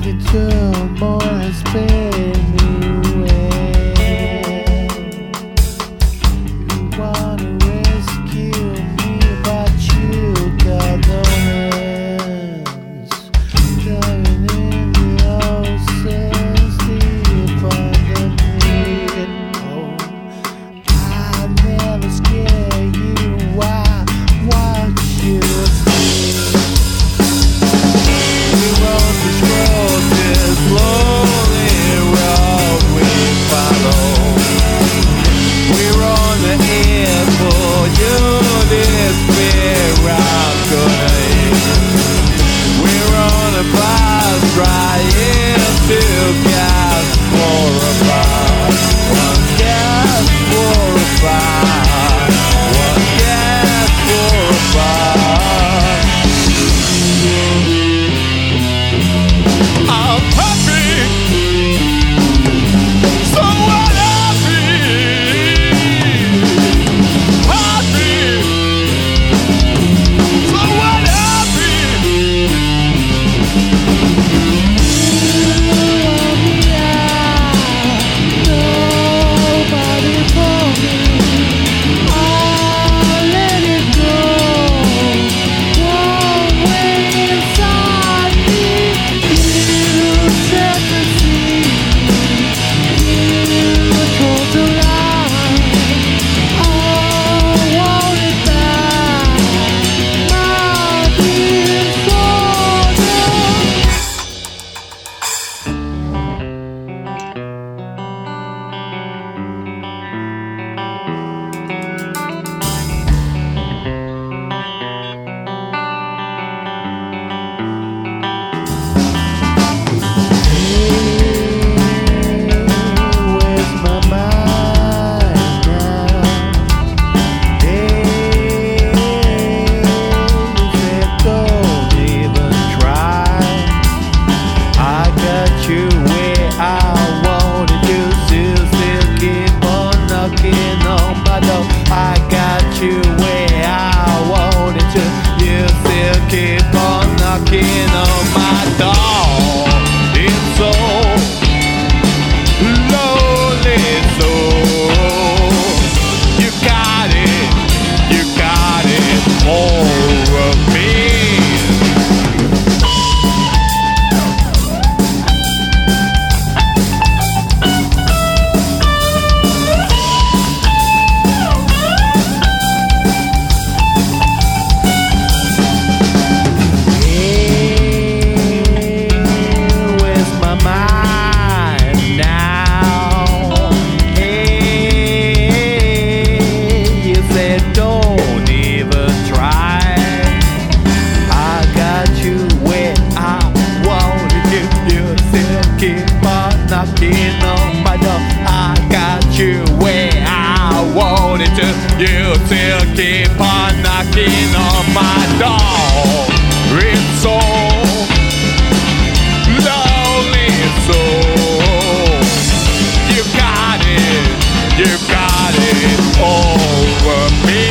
you to more than spin me away. You wanna rescue me, but you got no hands. Diving in the oceans deep underneath. Oh, I never scare you. Why? What you see? We wrote this road, this lonely road we follow. We're on the air for you, this fear I'm gonna eat. We're on a bus trying to gasp for a bus. One gasp for a bus. One gasp for a bus. I'm happy, so unhappy. Happy, so unhappy. Nobody for me. I'll let it go. One way inside me. You set the scene. You control the line. I want it back. My disorder. Where's my mind now? You said don't even try. I got you where I wanted you to. Still keep on knocking on my door. I got you where I wanted to. You still keep on knocking on my door. It's so lonely, so you got it over me. Where's my mind now? Hey, you said don't even try. I got you where I wanted you. You still keep on knocking on my door. I got you where I wanted to. You still keep on knocking on my door. It's so lonely, so you got it over me.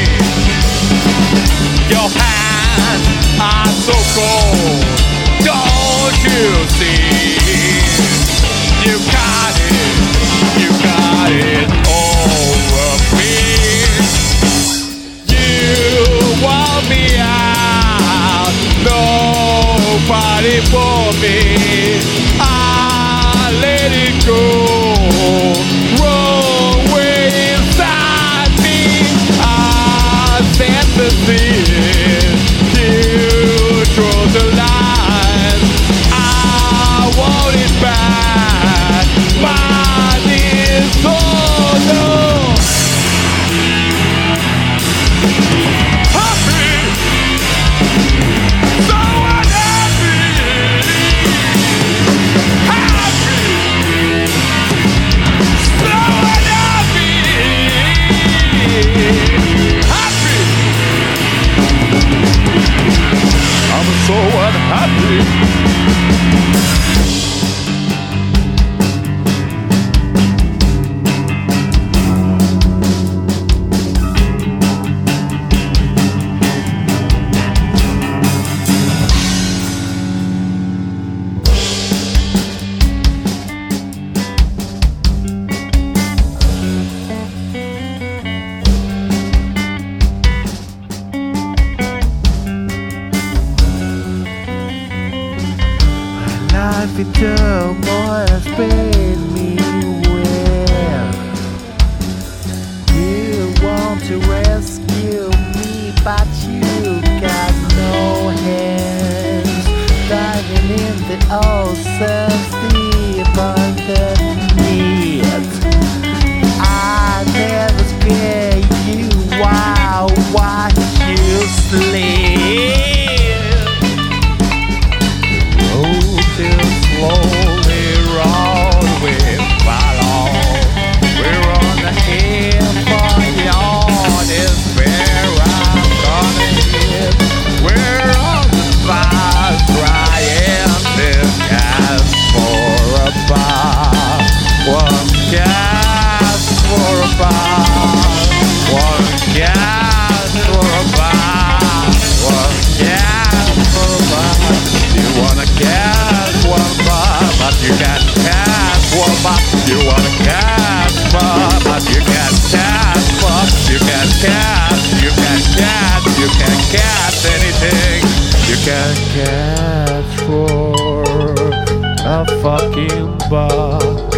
Your hands are so cold, don't you see? You got it over me. You want me out, nobody for me. I let it go. Wrong way inside me. I set the scene. You draw the line. I want it back. My disorder. Happy, so unhappy. Happy, so unhappy. Happy, I'm so unhappy. life in turmoil has made me well. You want to rescue me, but you got no hands. Diving in the oceans deep underneath. I never scare you while watch you sleep. Oh, till slowly roll we follow. We're on the hill for yawn is where I'm gonna hit. We're on the fire trying to cast for a bar. One cast for a bar. One cast for a bar. One cast for a bar. You wanna cast one bar, but you can't cast one bar. You wanna cast bar, but you can't cast bar. You can't cast, you can't cast, you can't cast anything. You can't cast for a fucking bar.